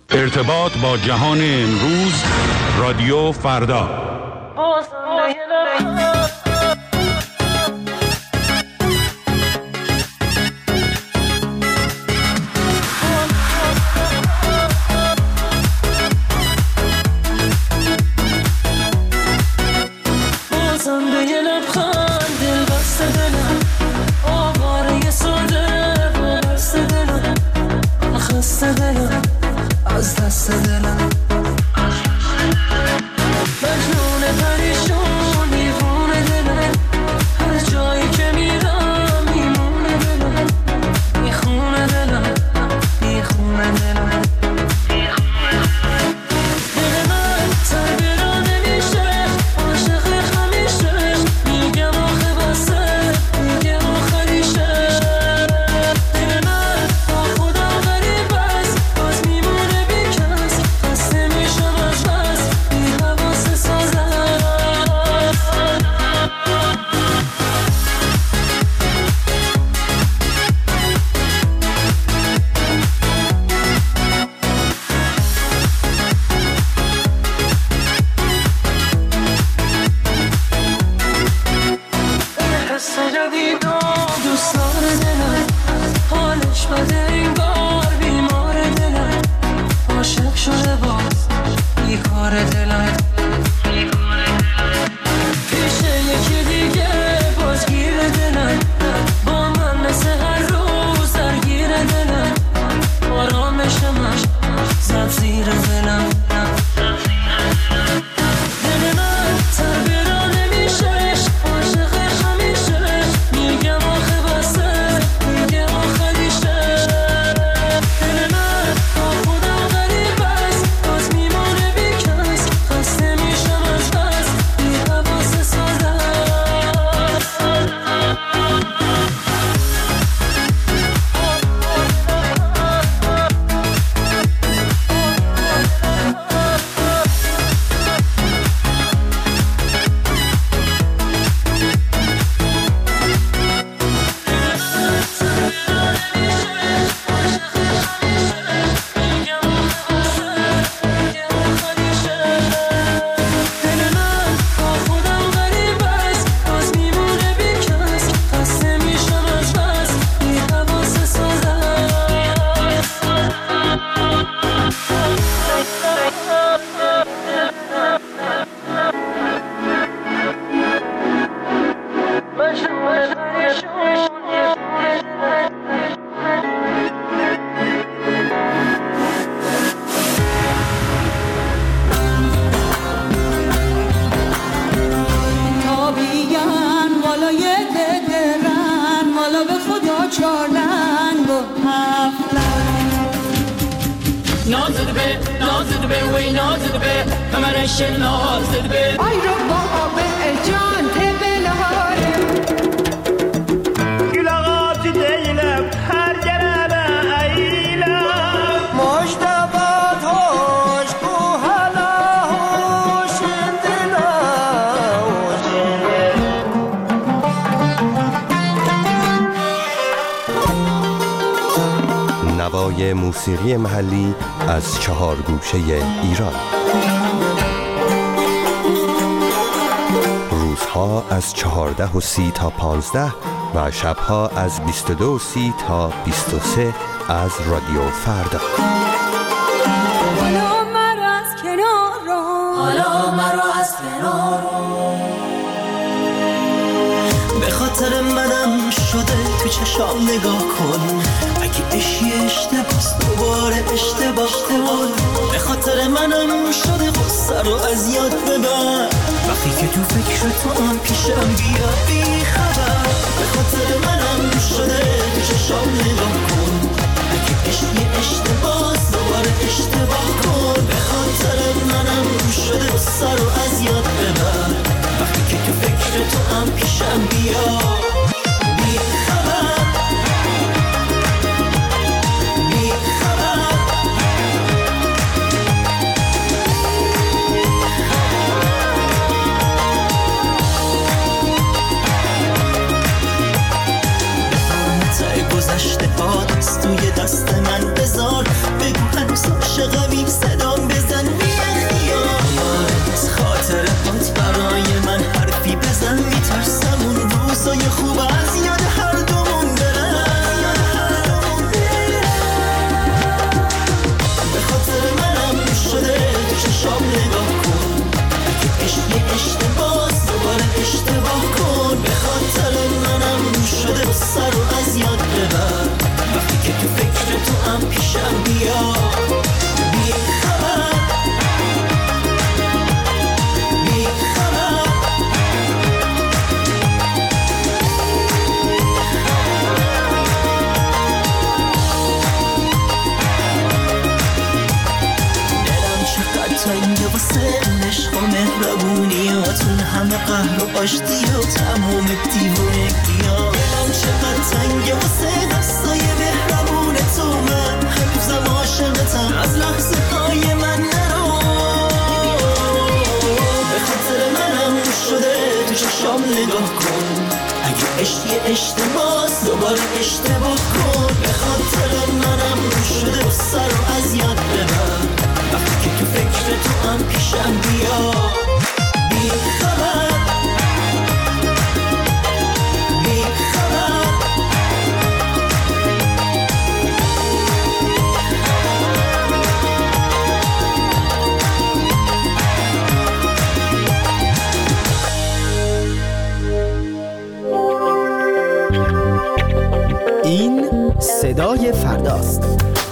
ارتباط با جهان امروز، رادیو فردا. از دست دلم مجنون پریشون دیوونه دلم، هر جایی که میرم میمونه دلم، میخونه دلم، میخونه دلم. دل من تربیرا نمیشه، عاشق همیشه، میگم آخه بسه، میگم آخریشه. دل من با خودم غریب است، باز میمونه بیکس، خسته میشم از بس، بی حواس سازم. حس جدیدم دوست داره دلم، حالش بده این بار، بیمار دلم، عاشق شده باز بیکار دلم. پیش یکی دیگه باز گیر دلم، با من مثل هر روز درگیر دلم، آرامشمش زد زیر دلم. دل من تربیرا نمیشه، عاشق همیشه، میگم آخه بسه، میگم آخریشه. دل من با خودم غریب است، باز میمونه بیکس، خسته میشم از بس، بی حواس سازم. نوای موسیقی محلی از 4 گوشه ایران. روزها از 14:30 تا 15 و شبها از 22:30 تا 23 از رادیو فردا. حالا مرا از کنار رو، حالا مرا از کنار رو، به خاطر منم شده تو چشام نگاه کن، اگه اشی اشتباس دوباره اشتباه کن. به خاطر منم شده غصه رو از یاد ببر، وقتی که تو فکر تو هم پیشم بیا بی خبر. به خاطر منم شده تو چشام نگاه کن، اگه اشی اشتباس دوباره اشتباه کن. به خاطر منم شده غصه رو از یاد ببر، وقتی که تو فکر تو هم پیشم بیا بی خبر. گذشته ها توی دست من بذار، قهر و آشتی و تمام دیوونگی‌ها. دلم چقدر تنگه واسه دستای مهربون تو، من هنوزم عاشقتم، از لحظه های من نرو. به خاطر منم شده تو چشام نگاه کن، اگه عشقی اشتباس دوباره اشتباه کن. به خاطر منم شده سر و از یاد ببر، وقتی که تو فکر تو هم پیشم بیا. بی خبر بی خبر این صدای فرداست.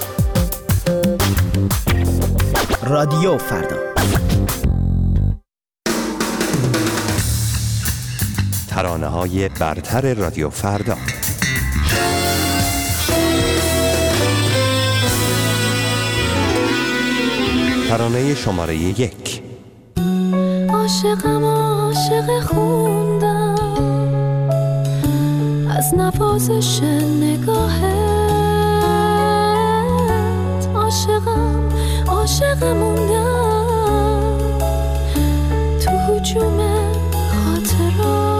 رادیو فردا. ترانه‌های برتر رادیو فردا. ترانه شماره 1. عاشقم عاشق خوندم از نوازش نگاهت، عاشقم عاشق موندم تو هجوم خاطرات.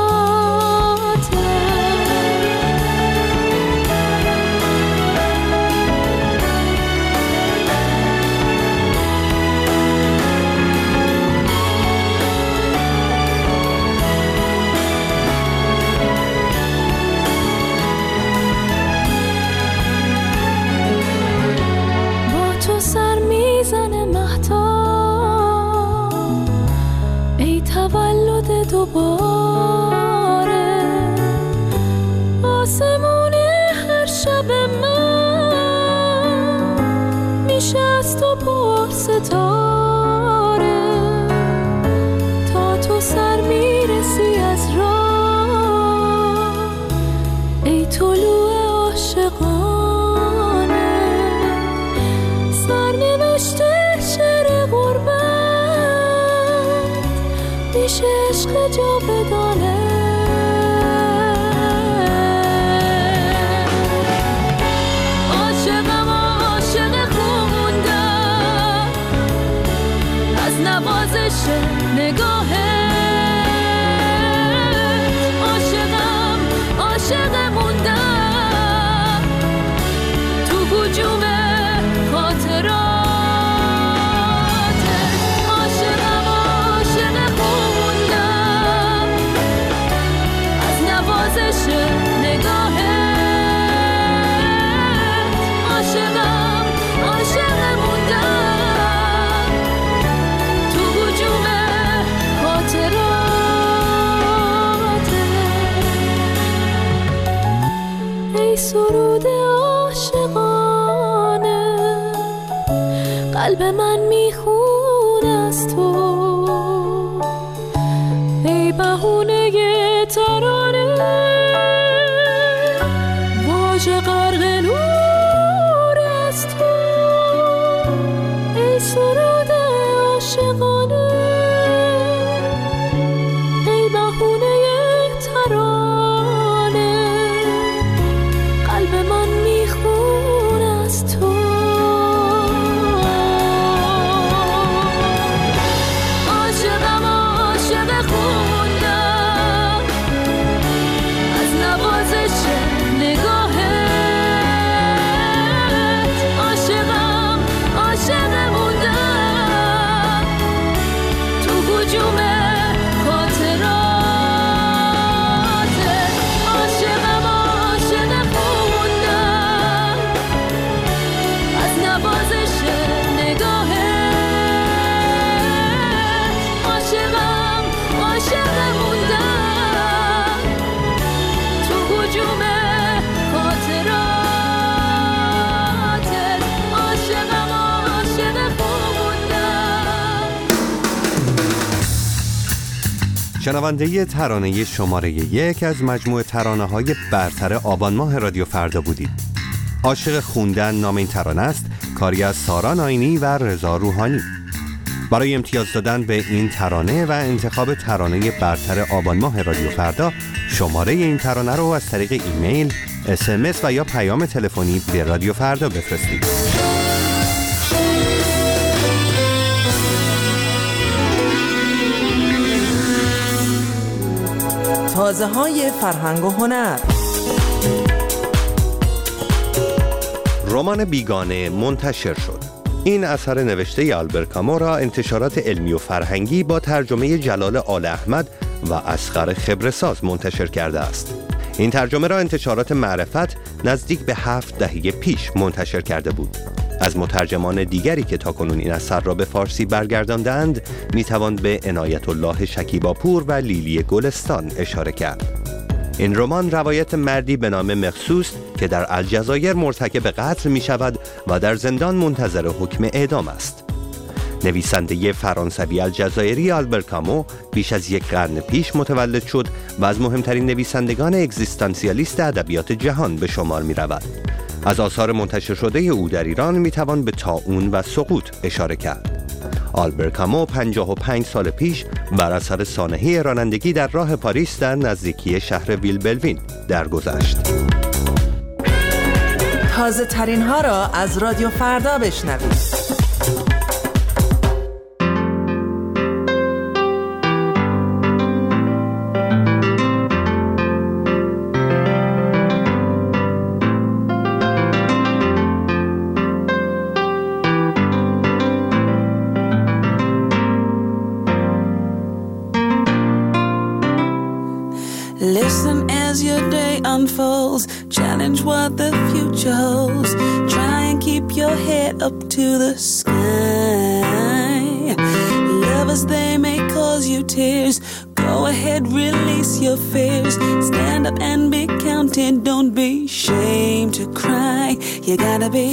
دوباره آسمون هر شب من میشه از تو پر ستاره، تا تو سر میرسی از راه ای طلوع عاشقانه. سرنوشته شعر غربت میشه عشق جاودانه. عاشقم عاشق خوندم از نوازش نگاهت، عاشقم عاشق موندم تو هجوم خاطرات. سرود عاشقانه قلب من میخونه از تو، ای بهونه ترانه واژه غرق نور از تو، ای سرود عاشقانه ای بهونه ترانه قلب من میخونه از تو. عاشقم عاشق خوندم از نوازش نگاهت، عاشقم عاشق موندم تو هجوم خاطرات. عاشقم عاشق خوندم از نوازش نگاهت، عاشقم عاشق موندم تو هجوم خاطرات. عاشقم عاشق خوندم. شنونده ترانه شماره 1 از مجموعه ترانه‌های برتر آبان ماه رادیو فردا بودید. عاشق خوندن نام این ترانه است، کاری از سارا ناینی و رضا روحانی. برای امتیاز دادن به این ترانه و انتخاب ترانه برتر آبان ماه رادیو فردا، شماره این ترانه رو از طریق ایمیل، SMS و یا پیام تلفنی به رادیو فردا بفرستید. تازه‌های فرهنگ و هنر. رمان بیگانه منتشر شد. این اثر نوشته آلبر کامو را انتشارات علمی و فرهنگی با ترجمه جلال آل احمد و اصغر خبره‌ساز منتشر کرده است. این ترجمه را انتشارات معرفت نزدیک به 7 دهه پیش منتشر کرده بود. از مترجمان دیگری که تاکنون این اثر را به فارسی برگرداندند میتوان به عنایت الله شکیباپور و لیلی گلستان اشاره کرد. این رمان روایت مردی به نام مخصوص که در الجزایر مرتکب قتل می شود و در زندان منتظر حکم اعدام است. نویسنده فرانسوی الجزایری آلبر کامو بیش از 1 قرن پیش متولد شد و از مهمترین نویسندگان اگزیستانسیالیست ادبیات جهان به شمار می رود. از آثار منتشر شده او در ایران می توان به طاعون و سقوط اشاره کرد. آلبر کامو 55 سال پیش بر اثر سانحه رانندگی در راه پاریس در نزدیکی شهر ویلبلوین درگذشت. تازه ترین ها را از رادیو فردا بشنوید. Listen as your day unfolds, challenge what the future holds, try and keep your head up to the sky. Lovers, they may cause you tears, go ahead, release your fears, stand up and be counted, don't be ashamed to cry. You gotta be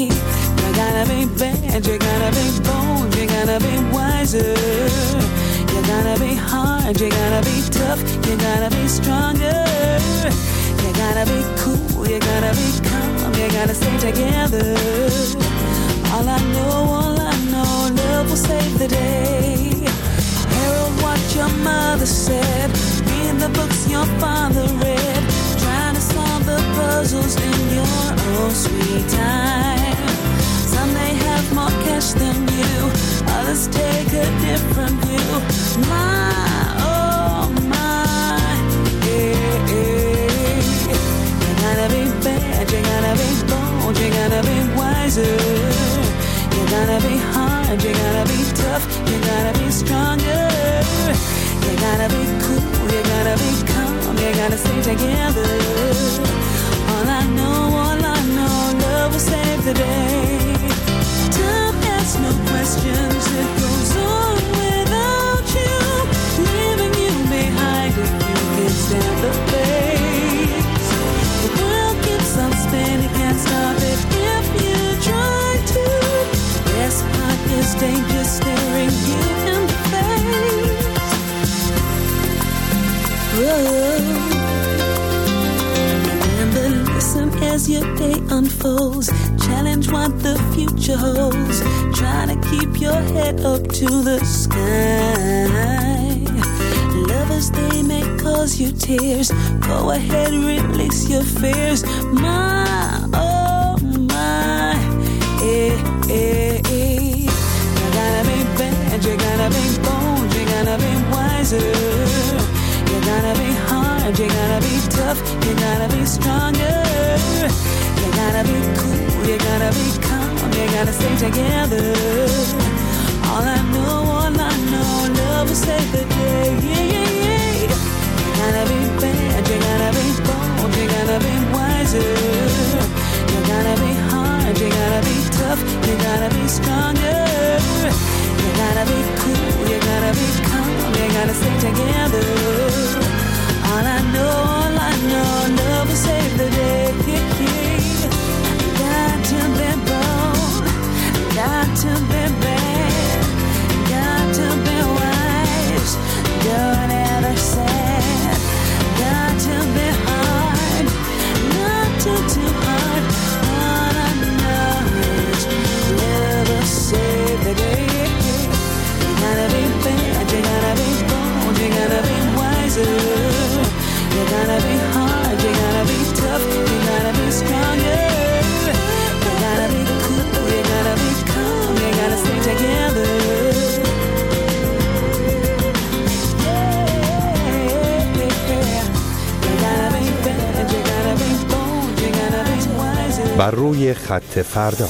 bad, you gotta be bold, you gotta be wiser. You gotta be hard, you gotta be tough, you gotta be stronger. You gotta be cool, you gotta be calm, you gotta stay together. All I know, love will save the day. Herald what your mother said, read the books your father read, trying to solve the puzzles in your own sweet time. Some may have more cash than you, others take a different view. My, oh my, yeah, yeah. You gotta be bad, you gotta be bold, you gotta be wiser. You gotta be hard, you gotta be tough, you gotta be stronger. You gotta be cool, you gotta be calm, you gotta stay together. All I know, love will save the day. Time asks no questions, it goes on without you, leaving you behind if you can't stand the pace. The world keeps on spinning, can't stop it if you try to. The best part is danger staring you in the face. Whoa. Listen as your day unfolds, challenge what the future holds, try to keep your head up to the sky. Lovers, they may cause you tears, go ahead, release your fears. My, oh my, eh, eh, eh. You gotta be bad, you gotta be bold, you gotta be wiser. You gotta be hard, you gotta be tough, you gotta be stronger. You gotta be cool, you gotta be calm, you gotta stay together. All I know, love will save the day. Yeah, yeah, yeah. You gotta be bad, you gotta be bold, you gotta be wiser. You gotta be hard, you gotta be tough, you gotta be stronger. You gotta be cool, you gotta be calm, you gotta stay together. All I know, love will save the day. Got to be bold, got to be bad, got to be wise, don't ever sad. Got to be hard, not too hard. All I know is love will save the day. You gotta بر روی خط فردا.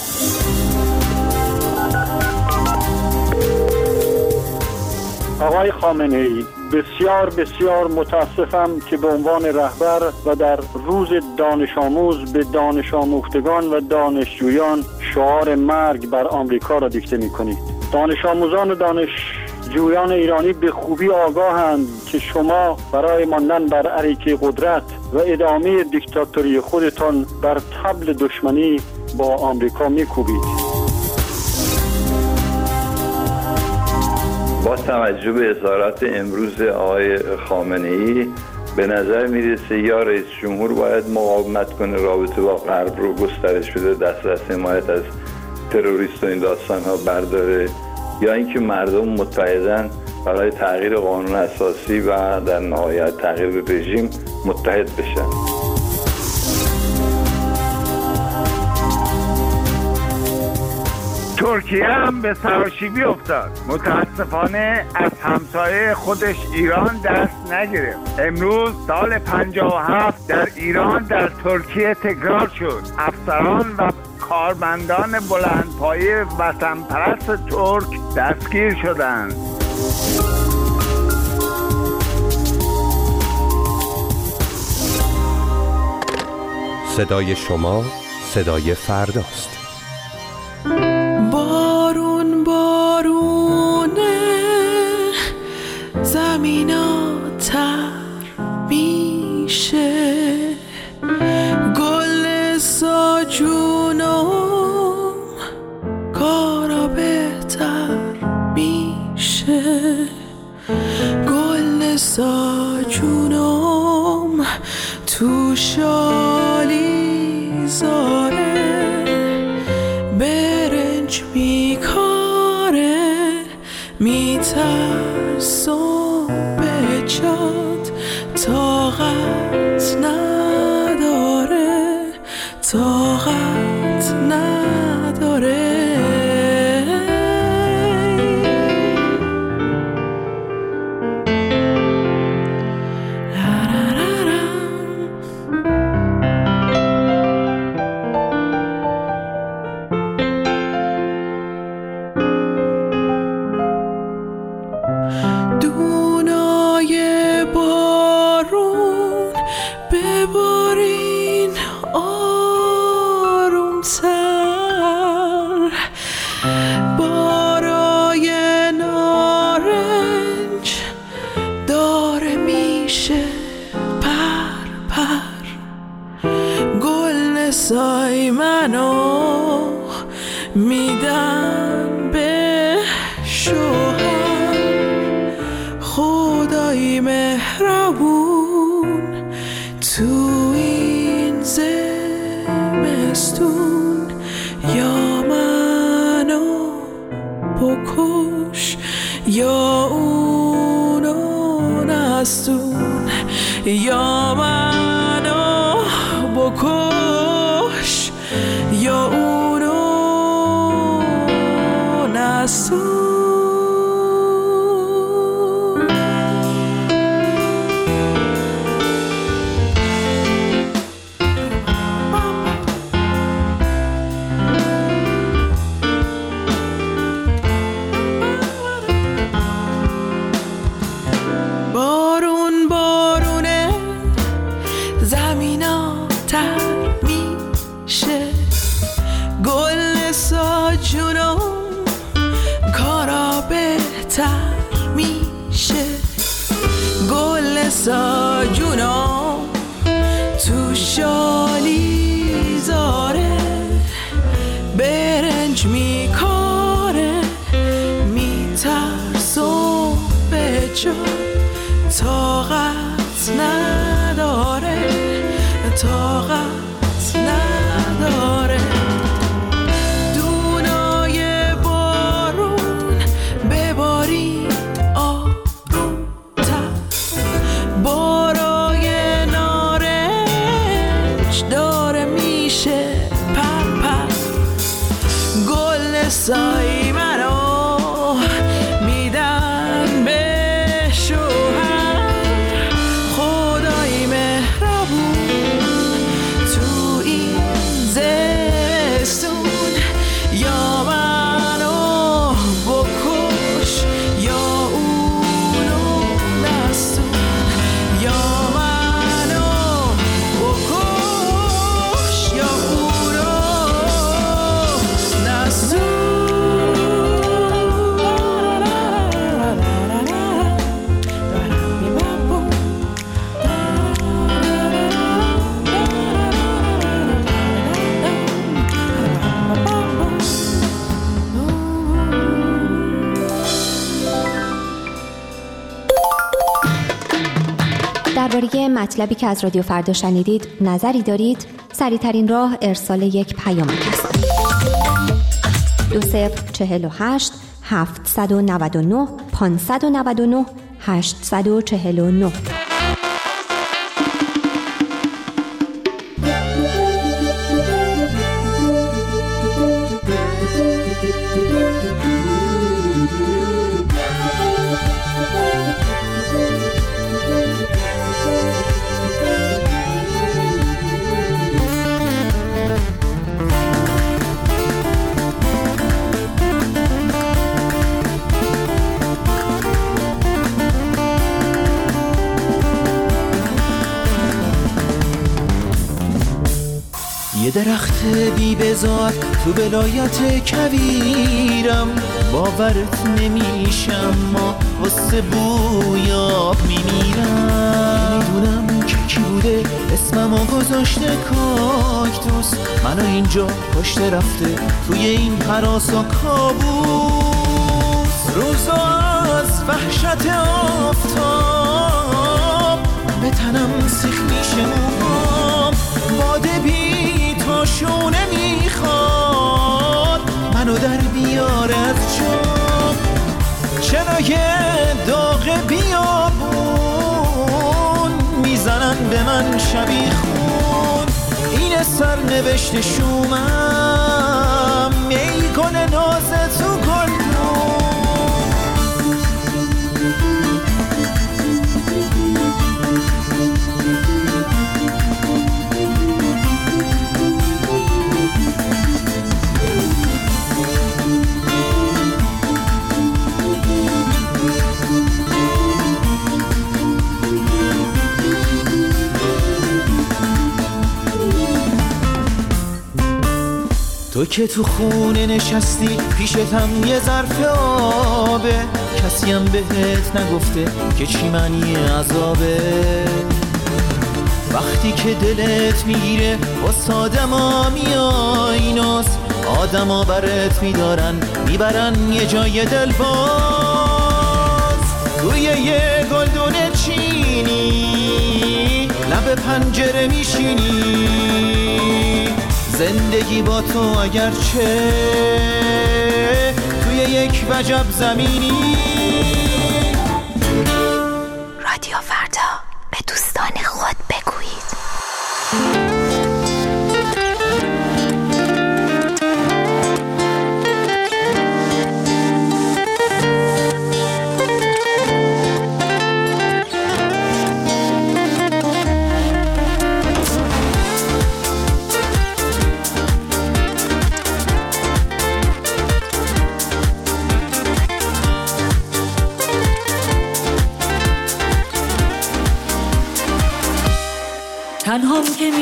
آقای خامنه‌ای، بسیار بسیار متاسفم که به عنوان رهبر و در روز دانش آموز به دانش آموختگان و دانشجویان شعار مرگ بر آمریکا را دیکته می‌کنید. دانش آموزان و دانشجویان ایرانی به خوبی آگاهند که شما برای ماندن بر اریکه قدرت و ادامه دیکتاتوری خودتان بر طبل دشمنی با آمریکا می‌کوبید. با توجه به اظهارات امروز آقای خامنه‌ای به نظر میرسه یا رئیس جمهور باید مقاومت کنه، رابطه با غرب رو گسترش بده، دسترس حمایت از تروریست و این داستان ها برداره، یا اینکه مردم متحدن برای تغییر قانون اساسی و در نهایت تغییر رژیم متحد بشن. ترکیه هم به سراشیبی افتاد. متاسفانه از همسایه خودش ایران دست نگرفت. امروز سال 57 در ایران در ترکیه تکرار شد. افسران و کارمندان بلندپایه وطن پرست ترک دستگیر شدند. صدای شما صدای فرداست. بارون بارونه زمینا تر میشه، گل ساجونم کارا بهتر میشه، گل ساجونم تو شالی زاره برنج میکاره، میترسم به جاد طاقت نداره، طاقت نداره. سای منو میدن به شوهر، خدای مهربون تو این زمستون، یا منو بکش یا اونو نستون، یا منو بکش یا اونو نستون. بارون بارونه زمینا تر میشه، گل ساجونم کارا بهتر میشه، گل ساجونم تو شالی زاره برنج میکاره، میترسم به جا طاقت نداره، طاقت نداره. دونای بارون بباری آروم‌تر، بارای نارنج داره میشه پر پر، گل سای منو میدن به شوهر، خدای مهربون تو این زمستون، درباره مطلبی که از رادیو فردا شنیدید نظری دارید؟ سریع‌ترین راه ارسال یک پیامک است. 2048 799 599 849. یه درخت بی بزار تو ولایت کویرم، باورت نمیشم ما واسه بویاب میمیرم. میدونم که کی بوده اسممو گذاشته کاکتوس، منو اینجا کشته رفته توی این هراس و کابوس. روزا از وحشت آفتاب به تنم سیخ میشه موهام، باده بی شونه میخواد منو در بیار از جام. چرای داغ بیابون میزنن به من شبیخون، این سرنوشت شومم میکنه ناز تو گلدون. تو که تو خونه نشستی پیشتم یه ظرف آبه، کسیم بهت نگفته که چی معنی عذابه. وقتی که دلت میگیره واسه آدما میای ناز، آدما برات میدارن میبرن یه جای دل باز. توی یه گلدون چینی لب پنجره میشینی، زندگی با تو اگرچه توی یک وجب زمینی. رادیو فردا، به دوستان خود بگویید. تنهام که